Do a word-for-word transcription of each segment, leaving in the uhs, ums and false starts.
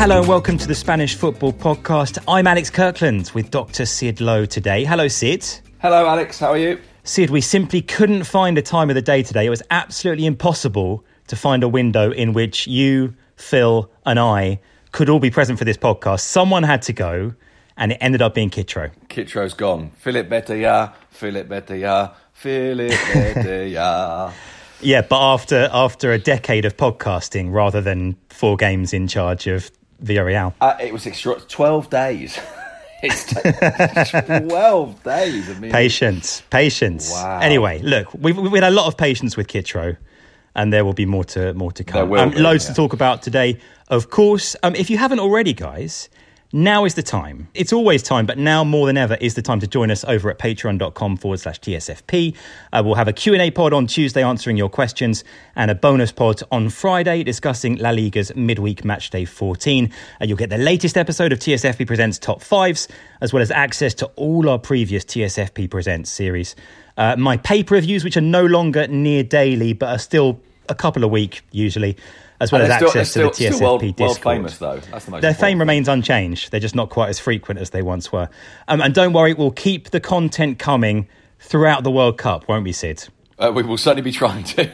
Hello and welcome to the Spanish Football Podcast. I'm Alex Kirkland with Doctor Sid Lowe today. Hello, Sid. Hello, Alex. How are you? Sid, we simply couldn't find a time of the day today. It was absolutely impossible to find a window in which you, Phil and I could all be present for this podcast. Someone had to go and it ended up being Kitro. Kitro's gone. Philip Betaya, Philip Betaya, Philip Betaya. Yeah, but after after a decade of podcasting rather than four games in charge of Villarreal. Uh, it was extra- twelve days. It's t- twelve days of me. Patience, patience. Wow. Anyway, look, we've, we've had a lot of patience with Kitro, and there will be more to more to come. There will um, be, loads yeah. to talk about today, of course. Um, if you haven't already, guys, now is the time. It's always time, but now more than ever is the time to join us over at patreon.com forward slash TSFP. Uh, we'll have a Q and A pod on Tuesday answering your questions and a bonus pod on Friday discussing La Liga's midweek match day fourteen. Uh, you'll get the latest episode of T S F P Presents Top Fives, as well as access to all our previous T S F P Presents series. Uh, my paper reviews, which are no longer near daily, but are still a couple a week usually, as well And as they're access still, to the they're T S F P still world, Discord. world famous, though. That's the most Their important fame thing. remains unchanged. They're just not quite as frequent as they once were. Um, and don't worry, we'll keep the content coming throughout the World Cup, won't we, Sid? Uh, we will certainly be trying to.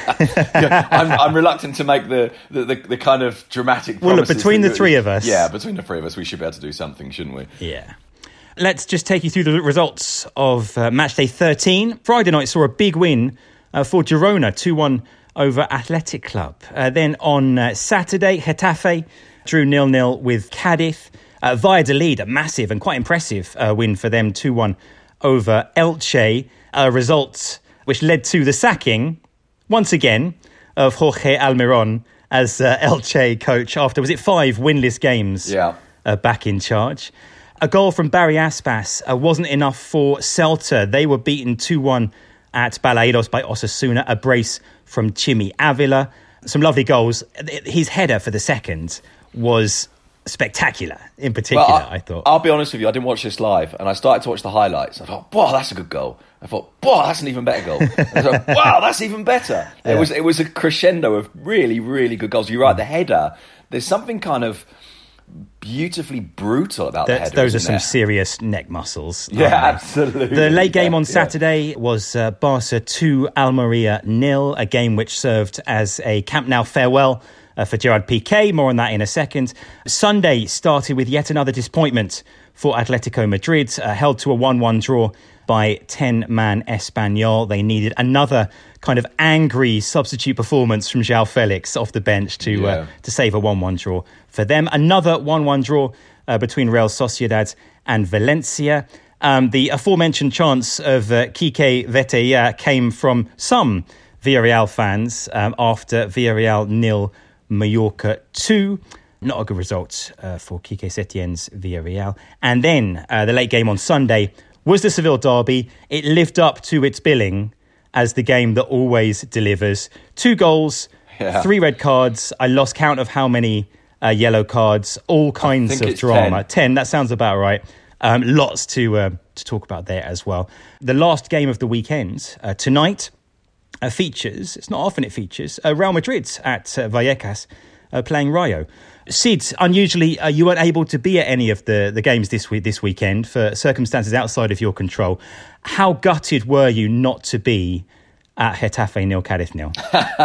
yeah, I'm, I'm reluctant to make the, the, the, the kind of dramatic Well, look, promises between that the we- three of us. Yeah, between the three of us, we should be able to do something, shouldn't we? Yeah. Let's just take you through the results of uh, match day thirteen. Friday night saw a big win uh, for Girona, two one over Athletic Club. Uh, then on uh, Saturday, Getafe drew nil nil with Cadiz. Uh, Valladolid, a massive and quite impressive uh, win for them, two one over Elche. A result which led to the sacking, once again, of Jorge Almiron as uh, Elche coach after, was it five winless games Yeah. uh, back in charge. A goal from Barry Aspas uh, wasn't enough for Celta. They were beaten two one at Balaidos by Osasuna. A brace from Chimi Avila. Some lovely goals. His header for the second was spectacular, in particular, Well, I, I thought. I'll be honest with you, I didn't watch this live, and I started to watch the highlights. I thought, wow, that's a good goal. I thought, wow, that's an even better goal. And I thought, wow, that's even better. Yeah. It was it was a crescendo of really, really good goals. You're right, the header, there's something kind of beautifully brutal about the Th- header. those are isn't some there? serious neck muscles. Yeah, aren't they? absolutely. The late game Yeah, on yeah. Saturday was uh, Barca two, Almeria nil, a game which served as a Camp Nou farewell uh, for Gerard Piqué. More on that in a second. Sunday started with yet another disappointment for Atletico Madrid, uh, held to a one one draw by ten-man Espanyol. They needed another kind of angry substitute performance from João Felix off the bench to Yeah. uh, to save a one one draw for them. Another one one draw uh, between Real Sociedad and Valencia. Um, the aforementioned chance of uh, Quique Vetella came from some Villarreal fans um, after Villarreal nil, Mallorca two. Not a good result uh, for Quique Setien's Villarreal. And then uh, the late game on Sunday was the Seville derby. It lived up to its billing as the game that always delivers. Two goals, Yeah. three red cards. I lost count of how many uh, yellow cards, all kinds think of it's drama. ten. ten, that sounds about right. Um, lots to uh, to talk about there as well. The last game of the weekend, uh, tonight, uh, features, it's not often it features, uh, Real Madrid at uh, Vallecas uh, playing Rayo. Sid, unusually, uh, you weren't able to be at any of the, the games this week, this weekend for circumstances outside of your control. How gutted were you not to be at Getafe nil, Cadiz nil?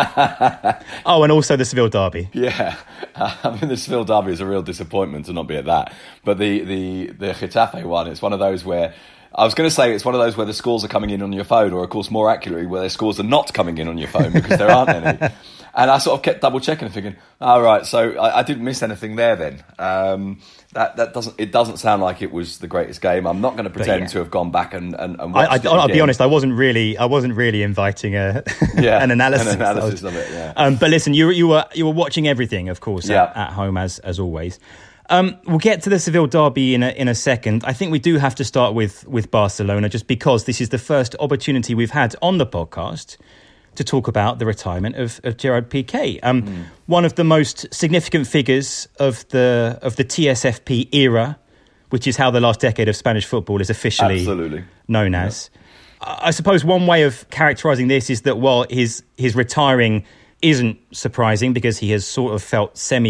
Oh, and also the Seville derby. Yeah, I mean the Seville derby is a real disappointment to not be at that. But the the the Getafe one, it's one of those where I was going to say it's one of those where the scores are coming in on your phone, or of course more accurately, where the scores are not coming in on your phone because there aren't any. And I sort of kept double checking and thinking, all right, so I, I didn't miss anything there then. Um, that that doesn't it doesn't sound like it was the greatest game. I'm not going to pretend yeah. to have gone back and and, and I, watched I, it I'll be again. honest. I wasn't really, I wasn't really inviting a Yeah, an analysis, an analysis of it. Yeah. Um, but listen, you you were you were watching everything, of course, Yeah. at, at home as as always. Um, we'll get to the Seville derby in a in a second. I think we do have to start with with Barcelona, just because this is the first opportunity we've had on the podcast to talk about the retirement of, of Gerard Piqué, um, mm. one of the most significant figures of the of the T S F P era, which is how the last decade of Spanish football is officially Absolutely. known yeah. as. I suppose one way of characterising this is that while his his retiring isn't surprising because he has sort of felt semi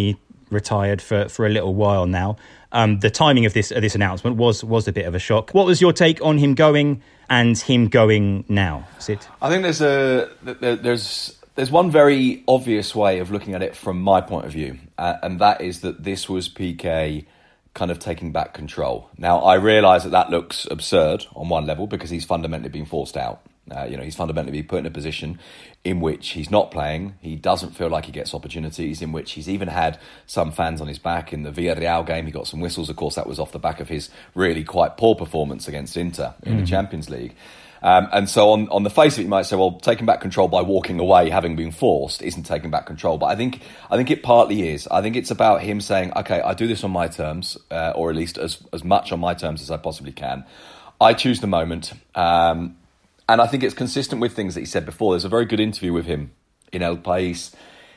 retired for, for a little while now. Um, the timing of this of this announcement was was a bit of a shock. What was your take on him going and him going now, Sid? I think there's a there's there's one very obvious way of looking at it from my point of view, uh, and that is that this was P K kind of taking back control. Now, I realise that that looks absurd on one level because he's fundamentally been forced out. Uh, you know, he's fundamentally been put in a position in which he's not playing. He doesn't feel like he gets opportunities, in which he's even had some fans on his back. In the Villarreal game, he got some whistles. Of course, that was off the back of his really quite poor performance against Inter in mm. the Champions League. Um, and so on, on the face of it, you might say, well, taking back control by walking away, having been forced, isn't taking back control. But I think I think it partly is. I think it's about him saying, OK, I do this on my terms, uh, or at least as, as much on my terms as I possibly can. I choose the moment. Um And I think it's consistent with things that he said before. There's a very good interview with him in El País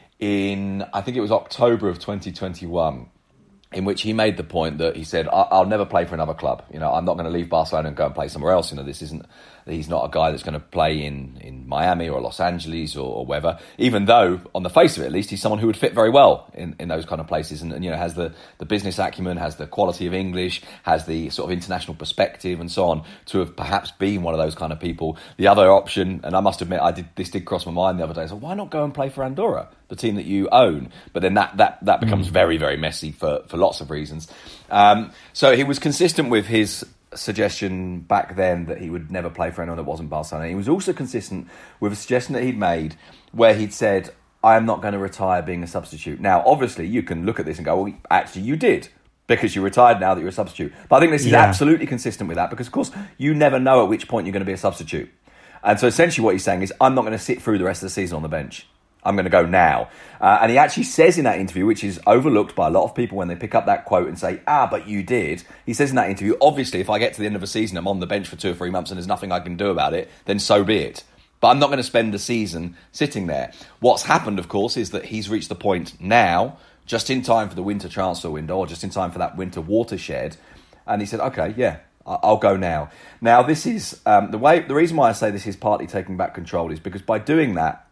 in, I think it was October of twenty twenty-one, in which he made the point that he said, I'll never play for another club. You know, I'm not going to leave Barcelona and go and play somewhere else. You know, this isn't, he's not a guy that's going to play in, in Miami or Los Angeles or, or wherever, even though on the face of it, at least, he's someone who would fit very well in, in those kind of places and, and, you know, has the, the business acumen, has the quality of English, has the sort of international perspective and so on to have perhaps been one of those kind of people. The other option, and I must admit, I did this did cross my mind the other day, so why not go and play for Andorra, the team that you own? But then that that, that becomes mm. very, very messy for, for lots of reasons. Um, so he was consistent with his suggestion back then that he would never play for anyone that wasn't Barcelona. He was also consistent with a suggestion that he'd made where he'd said, I am not going to retire being a substitute. Now, obviously, you can look at this and go, well, actually, you did, because you retired now that you're a substitute. But I think this is yeah. absolutely consistent with that, because, of course, you never know at which point you're going to be a substitute. And so essentially what he's saying is, I'm not going to sit through the rest of the season on the bench. I'm going to go now. Uh, and he actually says in that interview, which is overlooked by a lot of people when they pick up that quote and say, ah, but you did. He says in that interview, obviously, if I get to the end of a season, I'm on the bench for two or three months and there's nothing I can do about it, then so be it. But I'm not going to spend the season sitting there. What's happened, of course, is that he's reached the point now, just in time for the winter transfer window, or just in time for that winter watershed. And he said, okay, yeah, I'll go now. Now, this is um, the way. The reason why I say this is partly taking back control is because by doing that,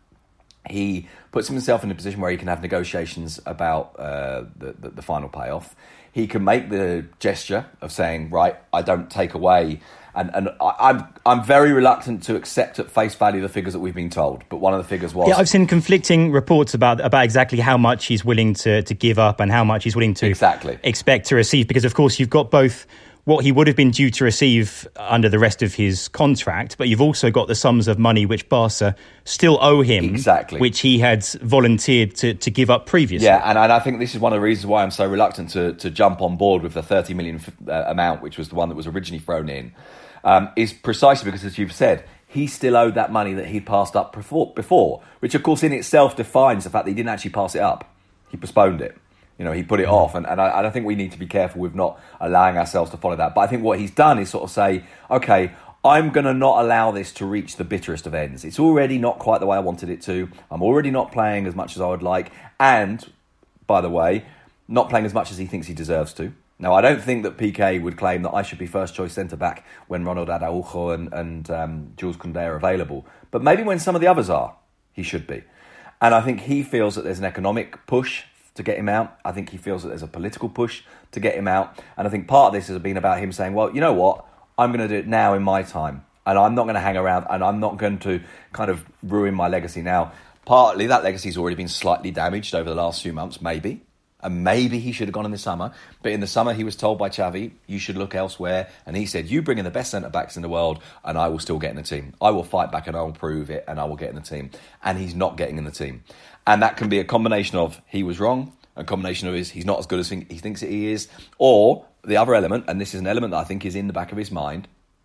he puts himself in a position where he can have negotiations about uh, the, the, the final payoff. He can make the gesture of saying, right, I don't take away. And, and I, I'm I'm very reluctant to accept at face value the figures that we've been told. But one of the figures was... Yeah, I've seen conflicting reports about about exactly how much he's willing to, to give up and how much he's willing to exactly. expect to receive. Because, of course, you've got both what he would have been due to receive under the rest of his contract, but you've also got the sums of money which Barca still owe him, exactly. which he had volunteered to, to give up previously. Yeah, and, and I think this is one of the reasons why I'm so reluctant to, to jump on board with the thirty million uh, amount, which was the one that was originally thrown in, um, is precisely because, as you've said, he still owed that money that he passed up before, before, which of course in itself defines the fact that he didn't actually pass it up. He postponed it. You know, he put it off, and, and, I, and I think we need to be careful with not allowing ourselves to follow that. But I think what he's done is sort of say, okay, I'm going to not allow this to reach the bitterest of ends. It's already not quite the way I wanted it to. I'm already not playing as much as I would like. And, by the way, not playing as much as he thinks he deserves to. Now, I don't think that P K would claim that I should be first-choice centre-back when Ronald Araujo and, and um, Jules Koundé are available. But maybe when some of the others are, he should be. And I think he feels that there's an economic push to get him out. I think he feels that there's a political push to get him out. And I think part of this has been about him saying, well, you know what? I'm going to do it now in my time. And I'm not going to hang around and I'm not going to kind of ruin my legacy now. Partly that legacy's already been slightly damaged over the last few months, maybe. And maybe he should have gone in the summer. But in the summer, he was told by Xavi, you should look elsewhere. And he said, you bring in the best centre-backs in the world and I will still get in the team. I will fight back and I will prove it and I will get in the team. And he's not getting in the team. And that can be a combination of he was wrong, a combination of his he's not as good as he thinks that he is, or the other element, and this is an element that I think is in the back of his mind,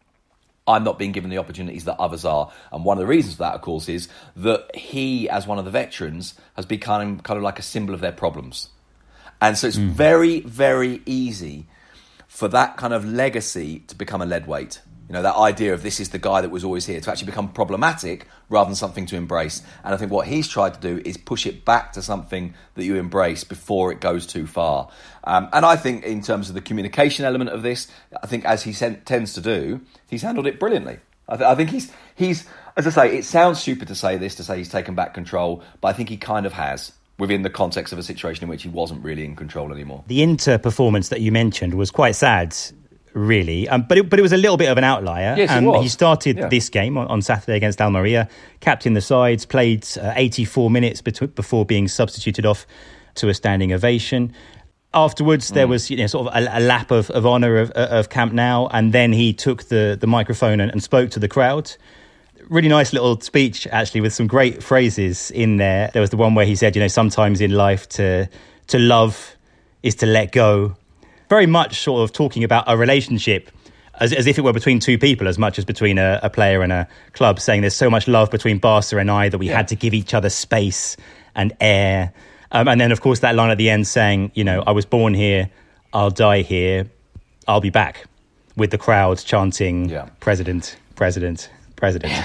I'm not being given the opportunities that others are. And one of the reasons for that, of course, is that he, as one of the veterans, has become kind of like a symbol of their problems. And so it's mm. very, very easy for that kind of legacy to become a lead weight. You know, that idea of this is the guy that was always here, to actually become problematic rather than something to embrace. And I think what he's tried to do is push it back to something that you embrace before it goes too far. Um, and I think in terms of the communication element of this, I think as he sen- tends to do, he's handled it brilliantly. I, th- I think he's, he's, as I say, it sounds stupid to say this, to say he's taken back control, but I think he kind of has. within the context of a situation in which he wasn't really in control anymore. The Inter performance that you mentioned was quite sad, really, um, but it, but it was a little bit of an outlier. Yes, um, it was. He started yeah. this game on, on Saturday against Almeria, captained the sides, played uh, eighty-four minutes bet- before being substituted off to a standing ovation. Afterwards, there was you know sort of a, a lap of, of honour of, of Camp Nou, and then he took the, the microphone and, and spoke to the crowd. Really nice little speech, actually, with some great phrases in there. There was the one where he said, you know, sometimes in life to to love is to let go. Very much sort of talking about a relationship as, as if it were between two people as much as between a, a player and a club, saying there's so much love between Barca and I that we yeah. had to give each other space and air. Um, and then, of course, that line at the end saying, you know, I was born here, I'll die here, I'll be back, with the crowd chanting, yeah. President, President, President.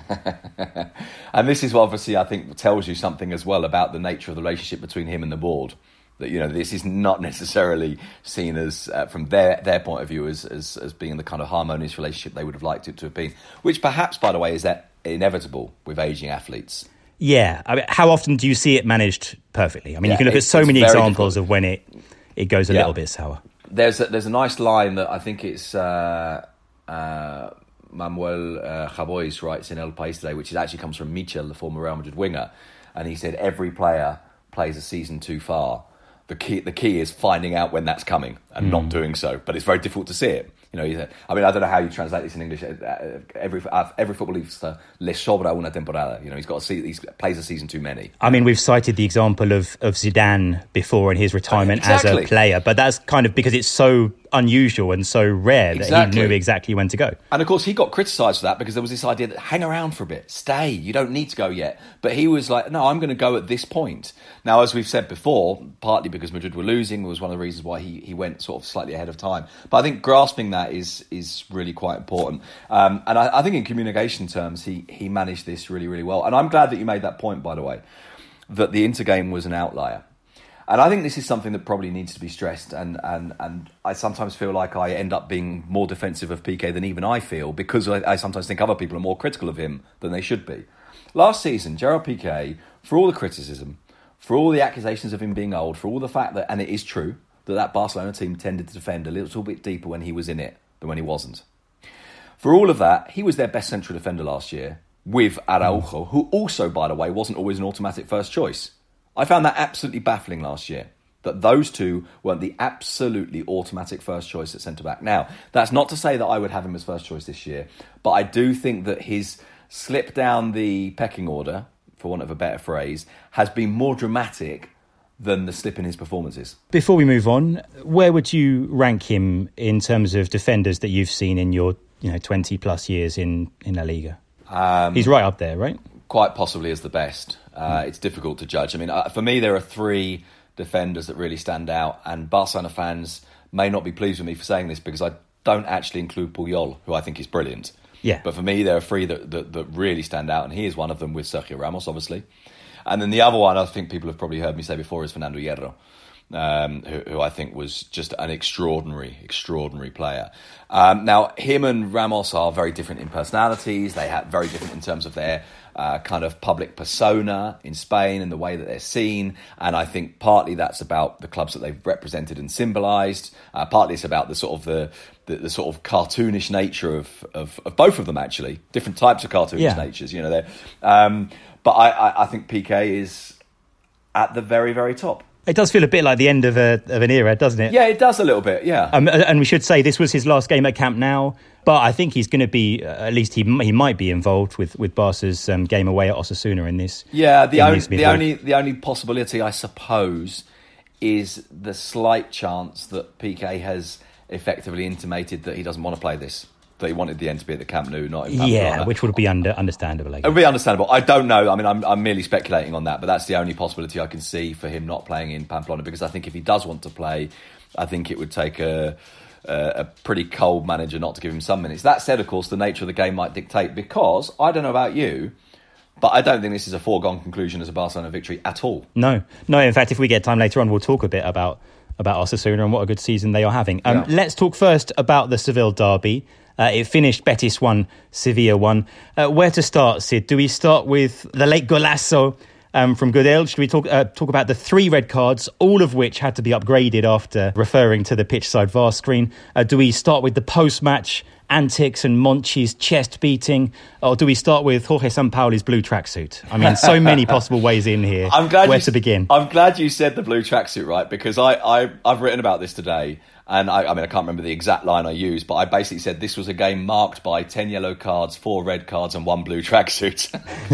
And this is obviously, I think, tells you something as well about the nature of the relationship between him and the board. That, you know, this is not necessarily seen as, uh, from their their point of view, as, as as being the kind of harmonious relationship they would have liked it to have been. Which perhaps, by the way, is that inevitable with ageing athletes. Yeah. I mean, how often do you see it managed perfectly? I mean, yeah, you can look at so many examples difficult. of when it, it goes a yeah. little bit sour. There's a, there's a nice line that I think it's... Uh, uh, Manuel uh, Javois writes in El País today, which is actually comes from Michel, the former Real Madrid winger, and he said every player plays a season too far. The key, the key is finding out when that's coming and mm. not doing so. But it's very difficult to see it. You know, I mean, I don't know how you translate this in English. Every every footballista le sobra una temporada. You know, he's got a se- he plays a season too many. I mean, we've cited the example of of Zidane before in his retirement exactly. as a player, but that's kind of because it's so unusual and so rare exactly. that he knew exactly when to go. And of course, he got criticised for that because there was this idea that hang around for a bit, stay, you don't need to go yet. But he was like, no, I'm going to go at this point. Now, as we've said before, partly because Madrid were losing was one of the reasons why he, he went sort of slightly ahead of time. But I think grasping that is is really quite important. Um, and I, I think in communication terms, he he managed this really, really well. And I'm glad that you made that point, by the way, that the Inter game was an outlier. And I think this is something that probably needs to be stressed. And, and, and I sometimes feel like I end up being more defensive of Piqué than even I feel, because I, I sometimes think other people are more critical of him than they should be. Last season, Gerard Piqué, for all the criticism, for all the accusations of him being old, for all the fact that, and it is true, that that Barcelona team tended to defend a little bit deeper when he was in it than when he wasn't. For all of that, he was their best central defender last year, with Araujo, who also, by the way, wasn't always an automatic first choice. I found that absolutely baffling last year, that those two weren't the absolutely automatic first choice at centre-back. Now, that's not to say that I would have him as first choice this year, but I do think that his slip down the pecking order, for want of a better phrase, has been more dramatic than the slip in his performances. Before we move on, where would you rank him in terms of defenders that you've seen in your you know twenty plus years in, in La Liga? Um, He's right up there, right? Quite possibly as the best. Uh, mm. It's difficult to judge. I mean, uh, for me, there are three defenders that really stand out, and Barcelona fans may not be pleased with me for saying this because I don't actually include Puyol, who I think is brilliant. Yeah. But for me, there are three that, that, that really stand out, and he is one of them with Sergio Ramos, obviously. And then the other one, I think people have probably heard me say before, is Fernando Hierro, um, who, who I think was just an extraordinary, extraordinary player. Um, now, him and Ramos are very different in personalities. They have very different in terms of their uh, kind of public persona in Spain and the way that they're seen. And I think partly that's about the clubs that they've represented and symbolised. Uh, partly it's about the sort of the, the, the sort of cartoonish nature of, of, of both of them, actually. Different types of cartoonish yeah. natures, you know. They're, um, but I, I, I think Piqué is at the very, very top. It does feel a bit like the end of a of an era, doesn't it? Yeah, it does a little bit, yeah. Um, and we should say this was his last game at Camp Nou, but I think he's going to be, uh, at least he he might be involved with, with Barca's um, game away at Osasuna in this. Yeah, the, only, the, only, the only possibility, I suppose, is the slight chance that Piqué has effectively intimated that he doesn't want to play this. That he wanted the end to be at the Camp Nou, not in Pamplona. Yeah, which would be under, understandable. I guess. It would be understandable. I don't know. I mean, I'm, I'm merely speculating on that, but that's the only possibility I can see for him not playing in Pamplona, because I think if he does want to play, I think it would take a, a, a pretty cold manager not to give him some minutes. That said, of course, the nature of the game might dictate, because I don't know about you, but I don't think this is a foregone conclusion as a Barcelona victory at all. No. No, in fact, if we get time later on, we'll talk a bit about, about Osasuna and what a good season they are having. Um, yeah. Let's talk first about the Seville derby. Uh, it finished Betis one, Sevilla one. Uh, where to start, Sid? Do we start with the late golazo um, from Goodell. Should we talk uh, talk about the three red cards, all of which had to be upgraded after referring to the pitchside V A R screen? Uh, do we start with the post-match antics and Monchi's chest beating, or do we start with Jorge Sampaoli's blue tracksuit? I mean, so many possible ways in here. I'm glad Where you, to begin? I'm glad you said the blue tracksuit, right? Because I, I, I've written about this today, and I, I mean, I can't remember the exact line I used, but I basically said this was a game marked by ten yellow cards, four red cards, and one blue tracksuit.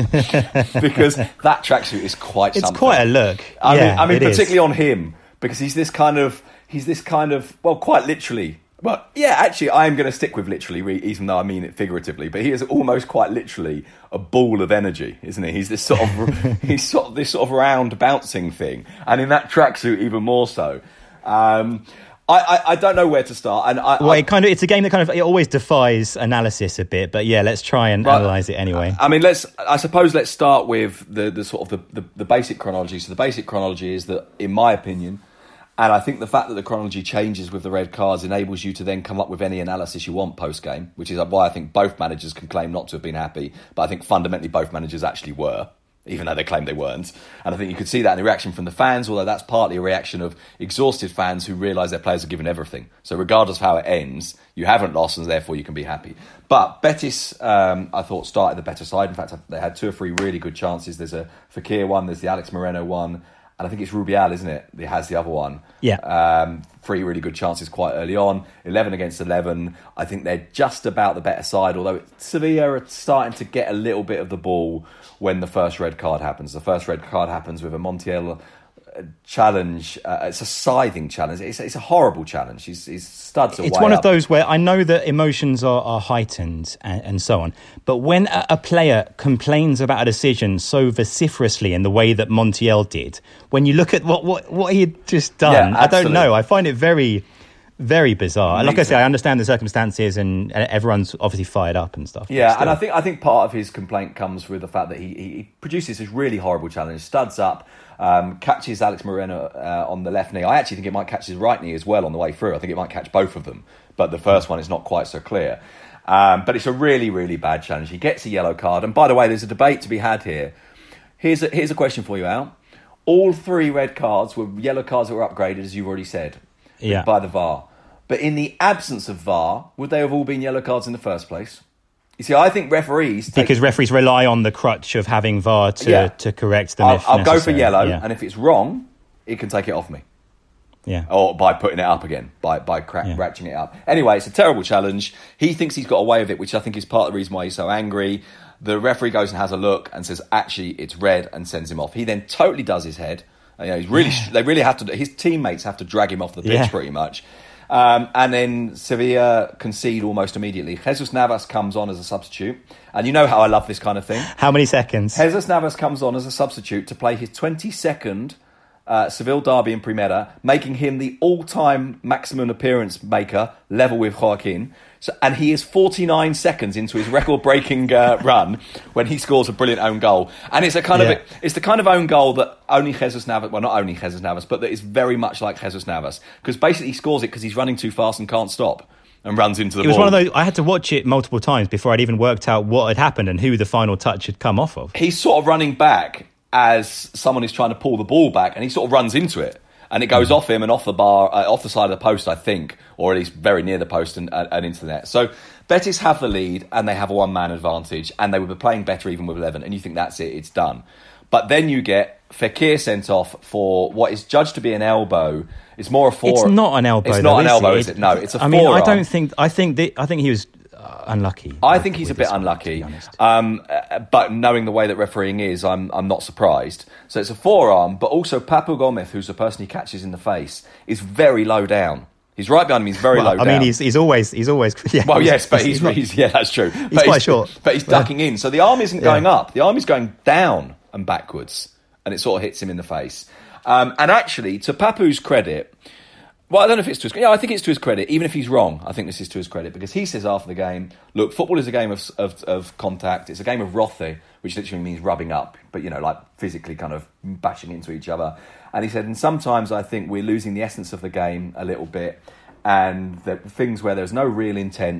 Because that tracksuit is quite it's something. It's quite a look. I yeah, mean, I mean particularly is. on him, because he's this kind of, he's this kind of, well, quite literally. Well, yeah, actually, I am going to stick with literally, even though I mean it figuratively. But he is almost quite literally a ball of energy, isn't he? He's this sort of, he's sort of this sort of round bouncing thing, and in that tracksuit even more so. Um, I, I, I don't know where to start, and I, well, I, it kind of it's a game that kind of it always defies analysis a bit. But yeah, let's try and but, analyse it anyway. I mean, let's. I suppose let's start with the the sort of the, the, the basic chronology. So the basic chronology is that, in my opinion. And I think the fact that the chronology changes with the red cards enables you to then come up with any analysis you want post-game, which is why I think both managers can claim not to have been happy. But I think fundamentally both managers actually were, even though they claimed they weren't. And I think you could see that in the reaction from the fans, although that's partly a reaction of exhausted fans who realise their players are given everything. So regardless of how it ends, you haven't lost and therefore you can be happy. But Betis, um, I thought, started the better side. In fact, they had two or three really good chances. There's a Fekir one, there's the Alex Moreno one. And I think it's Rubial, isn't it? That has the other one. Yeah. Um, three really good chances quite early on. eleven against eleven. I think they're just about the better side, although Sevilla are starting to get a little bit of the ball when the first red card happens. The first red card happens with a Montiel challenge. Uh, it's a scything challenge. It's, it's a horrible challenge. He's, he's studs away It's one up. of those where I know that emotions are, are heightened and, and so on, but when a, a player complains about a decision so vociferously in the way that Montiel did, when you look at what what, what he had just done, Yeah, I don't know. I find it very, very bizarre. Me like I too. say, I understand the circumstances and everyone's obviously fired up and stuff. Yeah, and I think I think part of his complaint comes with the fact that he, he produces this really horrible challenge, studs up, um, catches Alex Moreno uh, on the left knee. I actually think it might catch his right knee as well on the way through. I think it might catch both of them, but the first one is not quite so clear. Um, but it's a really, really bad challenge. He gets a yellow card. And by the way, there's a debate to be had here. Here's a, here's a question for you, Al. All three red cards were yellow cards that were upgraded, as you've already said, yeah. by the V A R. But in the absence of V A R, would they have all been yellow cards in the first place? You see, I think referees... Take... Because referees rely on the crutch of having V A R to, yeah. to correct them I'll, if I'll go for necessary. yellow, yeah. and if it's wrong, it can take it off me. Yeah. Or by putting it up again, by by crack, yeah. ratcheting it up. Anyway, it's a terrible challenge. He thinks he's got away with it, which I think is part of the reason why he's so angry. The referee goes and has a look and says, actually, it's red, and sends him off. He then totally does his head. You know, he's really, yeah. They really have to... His teammates have to drag him off the pitch yeah. pretty much. Um, and then Sevilla concede almost immediately. Jesus Navas comes on as a substitute. And you know how I love this kind of thing. How many seconds? Jesus Navas comes on as a substitute to play his twenty-second uh, Seville derby in Primera, making him the all-time maximum appearance maker, level with Joaquin. So, and he is forty-nine seconds into his record-breaking uh, run when he scores a brilliant own goal. And it's a kind yeah. of it's the kind of own goal that only Jesus Navas, well, not only Jesus Navas, but that is very much like Jesus Navas, because basically he scores it because he's running too fast and can't stop and runs into the ball. It was ball. one of those. I had to watch it multiple times before I'd even worked out what had happened and who the final touch had come off of. He's sort of running back as someone is trying to pull the ball back, and he sort of runs into it. And it goes mm. off him and off the bar, uh, off the side of the post, I think, or at least very near the post and, uh, and into the net. So Betis have the lead and they have a one-man advantage, and they were playing better even with eleven, and you think that's it, it's done. But then you get Fekir sent off for what is judged to be an elbow. It's more a forearm. It's not an elbow. It's though, not an is elbow, it? is it? No, it's a I forearm. mean, I don't think. I think. The, I think he was uh, unlucky. I with, think he's a with bit this one, unlucky. to be honest. Um, uh, but knowing the way that refereeing is, I'm I'm not surprised. So it's a forearm, but also Papu Gomez, who's the person he catches in the face, is very low down. He's right behind him. He's very well, low I down. mean, he's he's always he's always. Yeah, well, he's, yes, but he's, he's, he's, he's, not, yeah, that's true. He's but quite he's, short, but he's ducking in. So the arm isn't going yeah. up. The arm is going down and backwards, and it sort of hits him in the face. Um, and actually, to Papu's credit, well, I don't know if it's to his. Yeah, I think it's to his credit. Even if he's wrong, I think this is to his credit, because he says after the game, "Look, football is a game of of, of contact. It's a game of roce, which literally means rubbing up, but you know, like physically kind of bashing into each other." And he said, "And sometimes I think we're losing the essence of the game a little bit, and the things where there's no real intent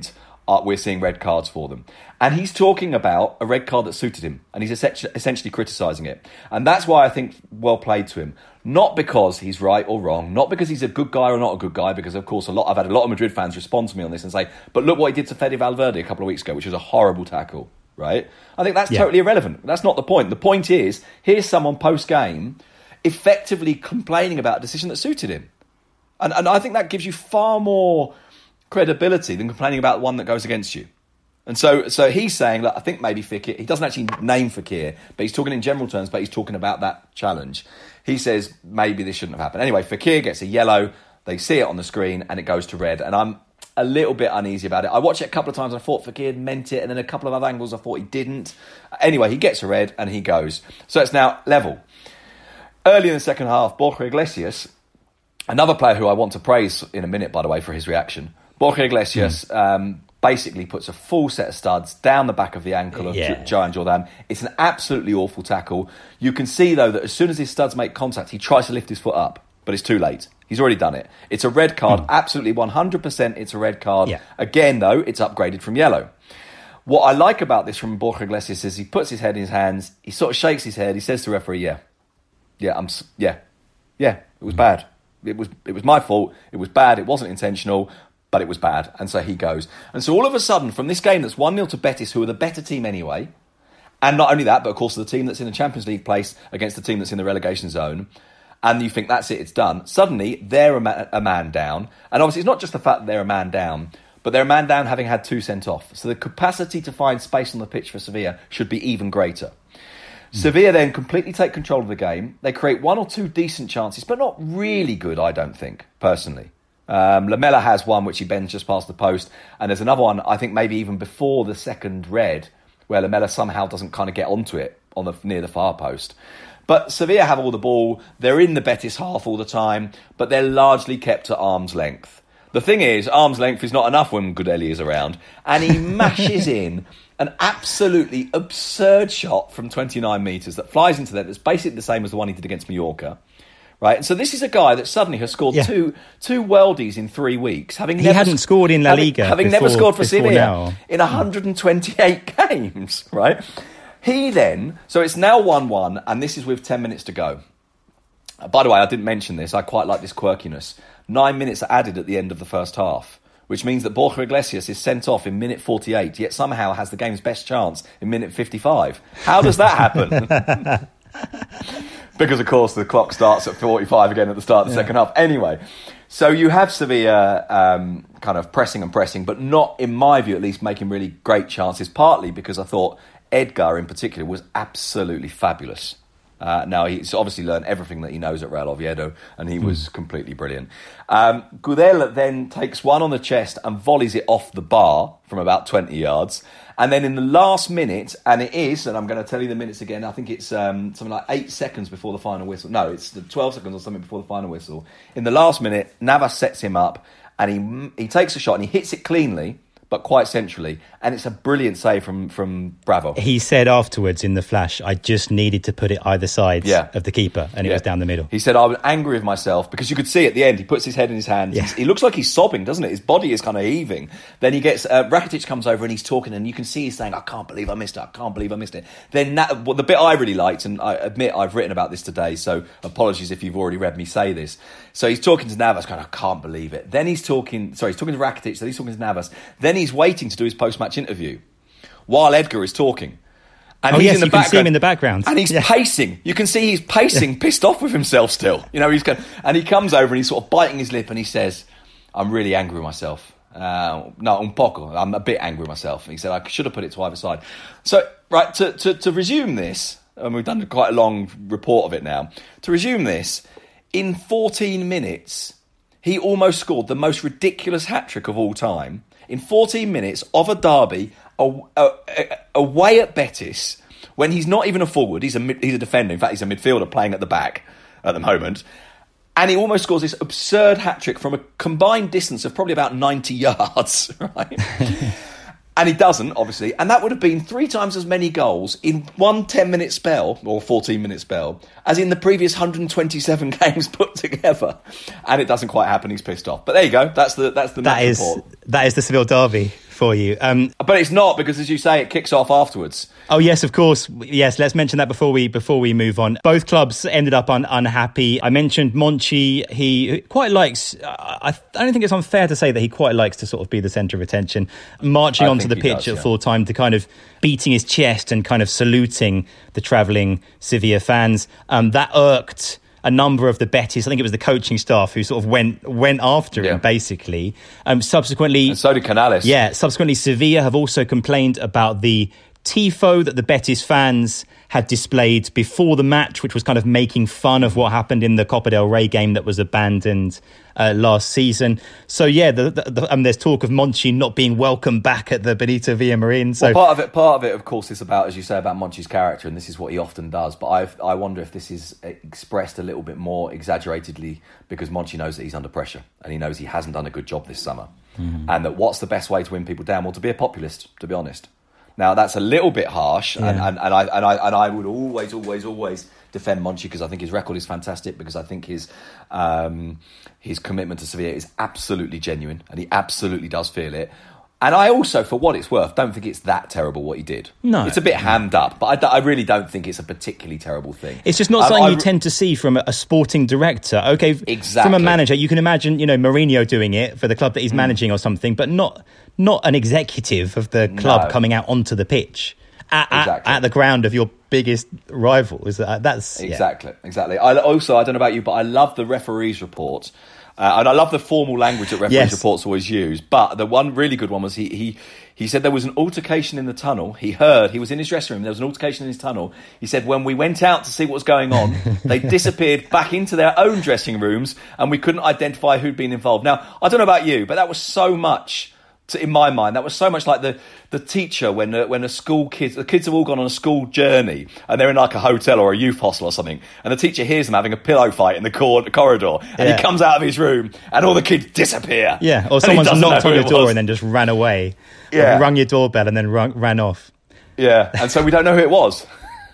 uh, we're seeing red cards for them. And he's talking about a red card that suited him, and he's essentially, essentially criticising it. And that's why I think well played to him. Not because he's right or wrong, not because he's a good guy or not a good guy, because, of course, a lot I've had a lot of Madrid fans respond to me on this and say, but look what he did to Fede Valverde a couple of weeks ago, which was a horrible tackle, right? I think that's yeah. totally irrelevant. That's not the point. The point is, here's someone post-game effectively complaining about a decision that suited him. And, and I think that gives you far more credibility than complaining about one that goes against you. And so so he's saying, look, I think maybe Fekir, he doesn't actually name Fekir, but he's talking in general terms, but he's talking about that challenge. He says maybe this shouldn't have happened. Anyway, Fekir gets a yellow, they see it on the screen, and it goes to red. And I'm a little bit uneasy about it. I watched it a couple of times, and I thought Fekir meant it, and then a couple of other angles I thought he didn't. Anyway, he gets a red, and he goes. So it's now level. Early in the second half, Borja Iglesias, another player who I want to praise in a minute, by the way, for his reaction, Borja Iglesias... Mm. Um, basically puts a full set of studs down the back of the ankle of yeah. Joan Jordan. It's an absolutely awful tackle. You can see, though, that as soon as his studs make contact, he tries to lift his foot up, but it's too late. He's already done it. It's a red card, mm. absolutely one hundred percent it's a red card. Yeah. Again, though, it's upgraded from yellow. What I like about this from Borja Iglesias is he puts his head in his hands, he sort of shakes his head, he says to the referee, yeah, yeah, I'm, yeah, yeah, it was bad. It was, it was my fault, it was bad, it wasn't intentional, but it was bad. And so he goes. And so all of a sudden, from this game that's one nil to Betis, who are the better team anyway, and not only that, but of course the team that's in the Champions League place against the team that's in the relegation zone, and you think that's it, it's done, suddenly they're a, ma- a man down. And obviously it's not just the fact that they're a man down, but they're a man down having had two sent off. So the capacity to find space on the pitch for Sevilla should be even greater. Mm. Sevilla then completely take control of the game. They create one or two decent chances, but not really good, I don't think, personally. Um, Lamela has one which he bends just past the post, and there's another one I think maybe even before the second red where Lamela somehow doesn't kind of get onto it on the near the far post. But Sevilla have all the ball, they're in the Betis half all the time, but they're largely kept at arm's length. The thing is, arm's length is not enough when Gudeli is around, and he mashes in an absolutely absurd shot from twenty-nine metres that flies into there that's basically the same as the one he did against Mallorca. Right, and so this is a guy that suddenly has scored yeah. two two worldies in three weeks. Having he never hadn't scored in La Liga, having, having before, never scored for Sevilla now. in one hundred twenty-eight games. Right, he then so it's now one one, and this is with ten minutes to go. Uh, by the way, I didn't mention this. I quite like this quirkiness. Nine minutes are added at the end of the first half, which means that Borja Iglesias is sent off in minute forty-eight, yet somehow has the game's best chance in minute fifty-five. How does that happen? Because, of course, the clock starts at forty-five again at the start of the yeah. second half. Anyway, so you have Sevilla um, kind of pressing and pressing, but not, in my view at least, making really great chances, partly because I thought Edgar in particular was absolutely fabulous. Uh, now, he's obviously learned everything that he knows at Real Oviedo, and he mm. was completely brilliant. Um, Gudel then takes one on the chest and volleys it off the bar from about twenty yards. And then in the last minute, and it is, and I'm going to tell you the minutes again, I think it's um, something like eight seconds before the final whistle. No, it's the twelve seconds or something before the final whistle. In the last minute, Navas sets him up, and he he takes a shot, and he hits it cleanly, but quite centrally. And it's a brilliant save from, from Bravo. He said afterwards in the flash, I just needed to put it either side yeah. of the keeper, and yeah. it was down the middle. He said, I was angry with myself, because you could see at the end, he puts his head in his hands. Yeah. He looks like he's sobbing, doesn't it? His body is kind of heaving. Then he gets, uh, Rakitic comes over and he's talking, and you can see he's saying, I can't believe I missed it, I can't believe I missed it. Then that, well, the bit I really liked, and I admit I've written about this today, so apologies if you've already read me say this. So he's talking to Navas, going, I can't believe it. Then he's talking, sorry, he's talking to Rakitic, then he's talking to Navas. Then he's waiting to do his post-match interview while Edgar is talking. And oh, he's yes, in the you background, can see him in the background. And he's yeah. pacing. You can see he's pacing, pissed off with himself still. You know, he's going, and he comes over and he's sort of biting his lip and he says, I'm really angry with myself. Uh, no, un poco. I'm a bit angry with myself. And he said, I should have put it to either side. So, right, to, to, to resume this, and we've done quite a long report of it now, to resume this, in fourteen minutes, he almost scored the most ridiculous hat-trick of all time. In fourteen minutes of a derby, away at Betis, when he's not even a forward, he's a he's a defender. In fact, he's a midfielder playing at the back at the moment. And he almost scores this absurd hat-trick from a combined distance of probably about ninety yards, right? And he doesn't, obviously. And that would have been three times as many goals in one ten-minute spell, or fourteen-minute spell, as in the previous one hundred twenty-seven games put together. And it doesn't quite happen. He's pissed off. But there you go. That's the that's the that is report. That is the Seville derby for you. Um, but it's not, because as you say, it kicks off afterwards. Oh yes, of course. Yes, let's mention that before we before we move on. Both clubs ended up un, unhappy. I mentioned Monchi. He quite likes. I, I don't think it's unfair to say that he quite likes to sort of be the centre of attention, marching I onto the pitch does, at yeah. full time to kind of beating his chest and kind of saluting the travelling Sevilla fans. Um, that irked a number of the Betis, I think it was the coaching staff, who sort of went went after yeah. him, basically. Um, subsequently... And so did Canales. Yeah, subsequently Sevilla have also complained about the tifo that the Betis fans had displayed before the match, which was kind of making fun of what happened in the Copa del Rey game that was abandoned uh, last season. So yeah, the, the, the, um, there's talk of Monchi not being welcome back at the Benito Villamarin. So well, part of it, part of it, of course, is about, as you say, about Monchi's character, and this is what he often does. But I, I wonder if this is expressed a little bit more exaggeratedly because Monchi knows that he's under pressure and he knows he hasn't done a good job this summer, mm. and that what's the best way to win people down? Well, to be a populist, to be honest. Now that's a little bit harsh, yeah. and, and, and I and I and I would always, always, always defend Monchi because I think his record is fantastic, because I think his um, his commitment to Sevilla is absolutely genuine, and he absolutely does feel it. And I also, for what it's worth, don't think it's that terrible what he did. No, it's a bit hammed up, but I, I really don't think it's a particularly terrible thing. It's just not um, something I, you tend to see from a, a sporting director. Okay, exactly. From a manager, you can imagine, you know, Mourinho doing it for the club that he's mm. managing or something, but not not an executive of the club no. coming out onto the pitch at, exactly. at, at the ground of your biggest rival. Is that that's exactly yeah. exactly. I also, I don't know about you, but I love the referees' report. Uh, and I love the formal language that referees yes. reports always use. But the one really good one was he, he he said there was an altercation in the tunnel. He heard, he was in his dressing room, there was an altercation in his tunnel. He said when we went out to see what was going on, they disappeared back into their own dressing rooms and we couldn't identify who'd been involved. Now, I don't know about you, but that was so much... in my mind, that was so much like the, the teacher when uh, when a school kids the kids have all gone on a school journey and they're in like a hotel or a youth hostel or something, and the teacher hears them having a pillow fight in the cor- corridor, and yeah. he comes out of his room and all the kids disappear. Yeah, or someone's knocked on your door and then just ran away. Yeah, or rung your doorbell and then run, ran off. Yeah, and so we don't know who it was.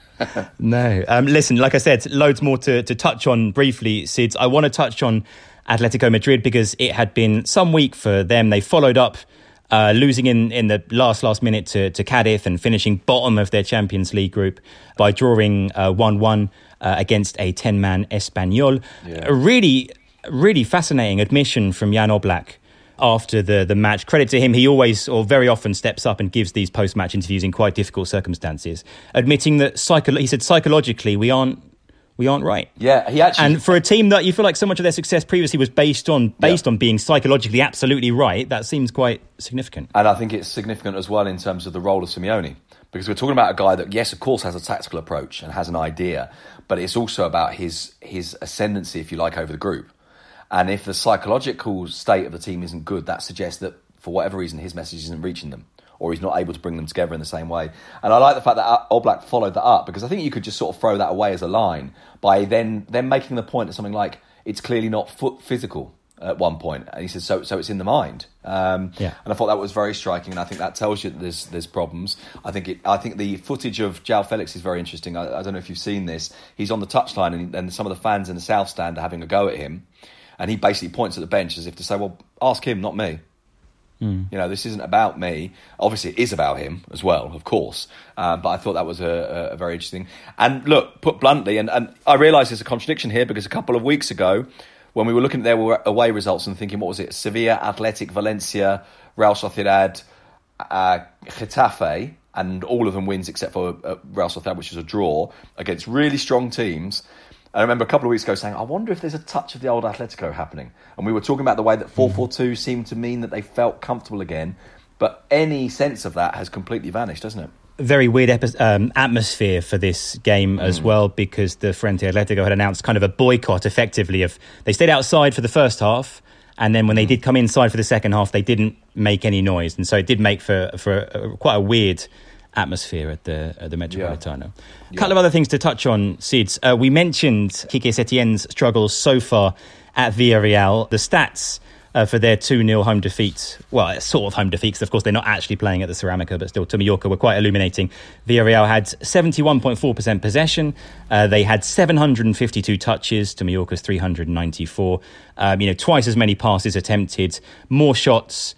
No, um, listen, like I said, loads more to, to touch on briefly, Sids. I want to touch on Atletico Madrid because it had been some week for them. They followed up Uh, losing in, in the last last minute to, to Cadiz and finishing bottom of their Champions League group by drawing uh, one one uh, against a ten-man Espanyol. Yeah. A really, really fascinating admission from Jan Oblak after the, the match. Credit to him, he always or very often steps up and gives these post-match interviews in quite difficult circumstances, admitting that psycho- he said psychologically we aren't We aren't right. Yeah, he actually... And for a team that you feel like so much of their success previously was based on based yeah. on being psychologically absolutely right, that seems quite significant. And I think it's significant as well in terms of the role of Simeone. Because we're talking about a guy that, yes, of course, has a tactical approach and has an idea, but it's also about his his ascendancy, if you like, over the group. And if the psychological state of the team isn't good, that suggests that, for whatever reason, his message isn't reaching them, or he's not able to bring them together in the same way. And I like the fact that Oblak followed that up, because I think you could just sort of throw that away as a line by then then making the point that something like, it's clearly not foot physical at one point. And he says, so so it's in the mind. Um, yeah. And I thought that was very striking, and I think that tells you that there's there's problems. I think it. I think the footage of João Felix is very interesting. I, I don't know if you've seen this. He's on the touchline, and, and some of the fans in the South Stand are having a go at him. And he basically points at the bench as if to say, well, ask him, not me. Mm. You know, this isn't about me. Obviously, it is about him as well, of course. Uh, but I thought that was a, a very interesting. And look, put bluntly, and, and I realise there's a contradiction here because a couple of weeks ago, when we were looking at their away results and thinking, what was it? Sevilla, Athletic, Valencia, Real Sociedad, uh, Getafe, and all of them wins except for uh, Real Sociedad, which is a draw against really strong teams. I remember a couple of weeks ago saying, I wonder if there's a touch of the old Atletico happening. And we were talking about the way that four four two seemed to mean that they felt comfortable again. But any sense of that has completely vanished, doesn't it? Very weird epi- um, atmosphere for this game as mm. well, because the Frente Atletico had announced kind of a boycott, effectively. Of they stayed outside for the first half, and then when they did come inside for the second half, they didn't make any noise. And so it did make for, for a, a, quite a weird atmosphere at the at the Metropolitano. Yeah. A couple yeah. of other things to touch on, Sids. Uh, we mentioned Quique Setien's struggles so far at Villarreal. The stats uh, for their two nil home defeat, well, sort of home defeat, because of course they're not actually playing at the Ceramica, but still to Mallorca, were quite illuminating. Villarreal had seventy-one point four percent possession. Uh, they had seven hundred fifty-two touches to Mallorca's three hundred ninety-four. Um, you know, twice as many passes attempted, more shots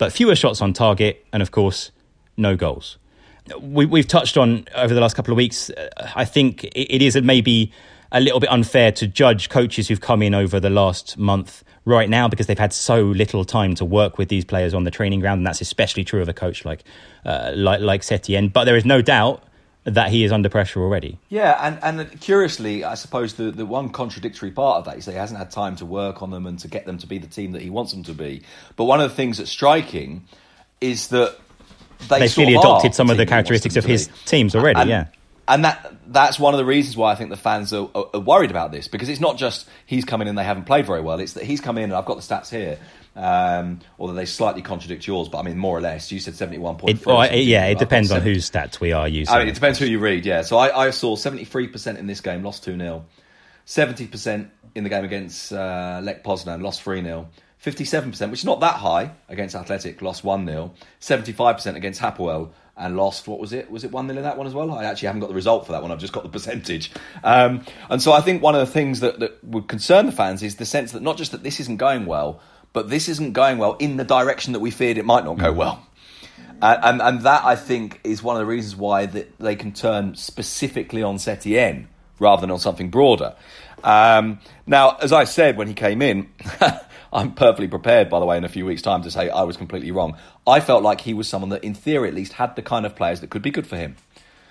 but fewer shots on target and, of course, no goals. We, we've touched on over the last couple of weeks, uh, I think it, it is maybe a little bit unfair to judge coaches who've come in over the last month right now because they've had so little time to work with these players on the training ground, and that's especially true of a coach like uh, like, like Setien. But there is no doubt that he is under pressure already. Yeah, and, and curiously, I suppose the, the one contradictory part of that is that he hasn't had time to work on them and to get them to be the team that he wants them to be. But one of the things that's striking is that they They've sort really of adopted are some the of the team he wants characteristics them of to his be. teams already, and, yeah. And that that's one of the reasons why I think the fans are, are, are worried about this, because it's not just he's come in and they haven't played very well, it's that he's come in, and I've got the stats here, um, although they slightly contradict yours, but I mean, more or less, you said seventy-one point three. Well, yeah, it depends on whose stats we are using. I mean, it depends who you read, yeah. So I, I saw seventy-three percent in this game, lost two nil. seventy percent in the game against uh, Lech Poznan, lost three nil. fifty-seven percent, which is not that high, against Athletic, lost one nil. seventy-five percent against Hapoel, and lost, what was it? Was it one nil in that one as well? I actually haven't got the result for that one. I've just got the percentage. Um, and so I think one of the things that, that would concern the fans is the sense that not just that this isn't going well, but this isn't going well in the direction that we feared it might not go well. Uh, and, and that, I think, is one of the reasons why that they can turn specifically on Setien rather than on something broader. Um, now, as I said when he came in... I'm perfectly prepared, by the way, in a few weeks' time to say I was completely wrong. I felt like he was someone that, in theory at least, had the kind of players that could be good for him.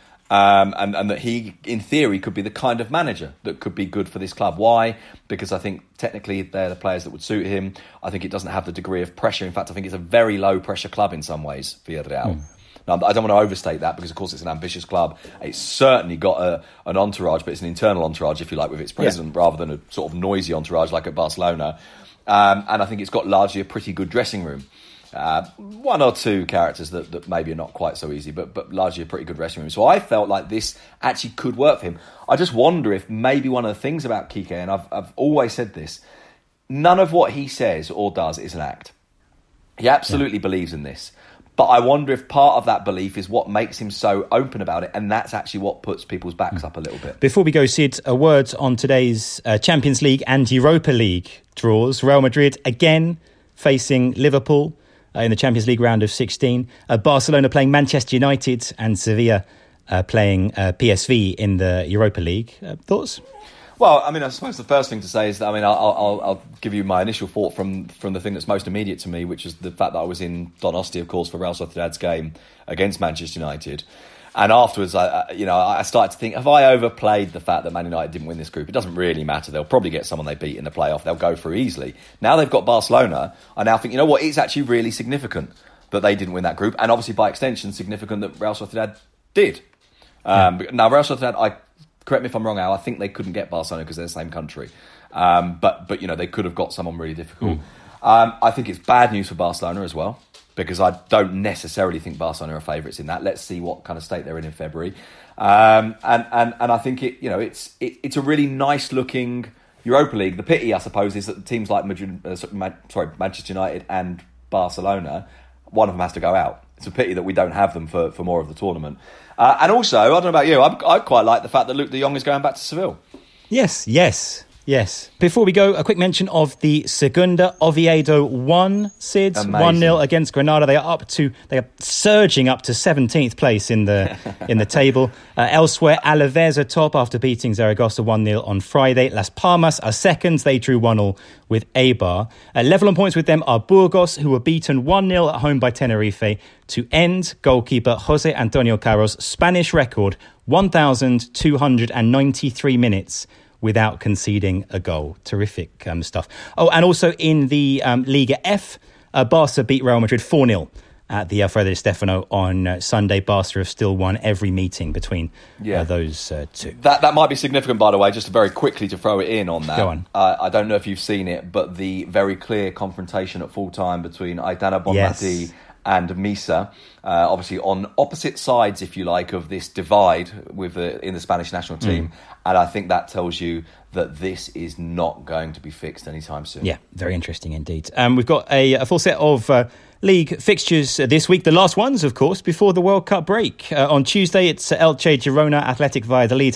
Um, and, and that he, in theory, could be the kind of manager that could be good for this club. Why? Because I think technically they're the players that would suit him. I think it doesn't have the degree of pressure. In fact, I think it's a very low-pressure club in some ways, Villarreal. Mm. Now, I don't want to overstate that because, of course, it's an ambitious club. It's certainly got a, an entourage, but it's an internal entourage, if you like, with its president, yeah. rather than a sort of noisy entourage like at Barcelona. Um, and I think it's got largely a pretty good dressing room. Uh, one or two characters that, that maybe are not quite so easy, but but largely a pretty good dressing room. So I felt like this actually could work for him. I just wonder if maybe one of the things about Kike, and I've, I've always said this, none of what he says or does is an act. He absolutely yeah. believes in this. But I wonder if part of that belief is what makes him so open about it, and that's actually what puts people's backs up a little bit. Before we go, Sid, a word on today's uh, Champions League and Europa League draws. Real Madrid again facing Liverpool uh, in the Champions League round of sixteen. Uh, Barcelona playing Manchester United, and Sevilla uh, playing uh, P S V in the Europa League. Uh, thoughts? Well, I mean, I suppose the first thing to say is that, I mean, I'll, I'll, I'll give you my initial thought from, from the thing that's most immediate to me, which is the fact that I was in Donosti, of course, for Real Sociedad's game against Manchester United. And afterwards, I, you know, I started to think, have I overplayed the fact that Man United didn't win this group? It doesn't really matter. They'll probably get someone they beat in the playoff. They'll go through easily. Now they've got Barcelona. I now think, you know what, it's actually really significant that they didn't win that group. And obviously, by extension, significant that Real Sociedad did. Um, yeah. Now, Real Sociedad, I... Correct me if I'm wrong, Al. I think they couldn't get Barcelona because they're the same country. Um, but, but you know, they could have got someone really difficult. Mm. Um, I think it's bad news for Barcelona as well, because I don't necessarily think Barcelona are favourites in that. Let's see what kind of state they're in in February. Um, and, and, and I think it, you know, it's it, it's a really nice looking Europa League. The pity, I suppose, is that teams like Madrid, uh, sorry, Manchester United and Barcelona, one of them has to go out. It's a pity that we don't have them for, for more of the tournament. Uh, and also, I don't know about you, I, I quite like the fact that Luke de Jong is going back to Seville. Yes, yes, yes. Before we go, a quick mention of the Segunda. Oviedo won, Sid, one nil against Granada. They are up to, they are surging up to seventeenth place in the in the table. Uh, elsewhere, Alaves are top after beating Zaragoza one nil on Friday. Las Palmas are seconds. They drew one all with Eibar. Uh, level on points with them are Burgos, who were beaten one nil at home by Tenerife to end goalkeeper Jose Antonio Caro's Spanish record, one thousand two hundred ninety-three minutes without conceding a goal. Terrific um, stuff. Oh, and also in the um, Liga F, uh, Barca beat Real Madrid four nil at the Alfredo Di Stefano on uh, Sunday. Barca have still won every meeting between yeah. uh, those uh, two. That that might be significant, by the way, just very quickly to throw it in on that. Go on. Uh, I don't know if you've seen it, but the very clear confrontation at full time between Aitana Bonmati yes. and Misa, uh, obviously on opposite sides, if you like, of this divide with the, in the Spanish national team. Mm. And I think that tells you that this is not going to be fixed anytime soon. Yeah, very interesting indeed. Um, we've got a, a full set of uh, league fixtures this week. The last ones, of course, before the World Cup break. Uh, on Tuesday, it's Elche, Girona, Athletic Valladolid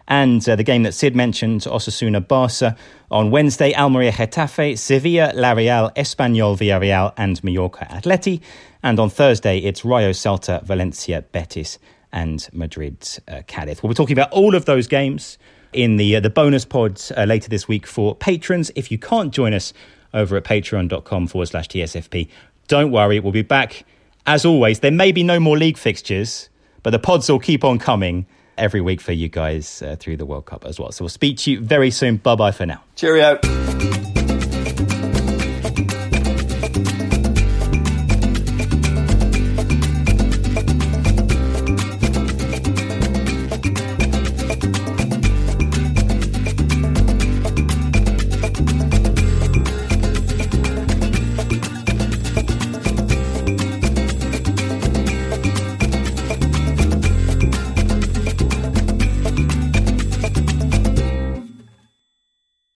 And uh, the game that Sid mentioned, Osasuna Barca. On Wednesday, Almeria Getafe, Sevilla, La Real, Espanyol Villarreal and Mallorca Atleti. And on Thursday, it's Rayo Salta, Valencia, Betis and Madrid uh, Cadiz. We'll be talking about all of those games in the uh, the bonus pods uh, later this week for patrons. If you can't join us over at patreon.com forward slash TSFP, don't worry, we'll be back. As always, there may be no more league fixtures, but the pods will keep on coming every week for you guys uh, through the World Cup as well. So we'll speak to you very soon. Bye-bye for now. Cheerio.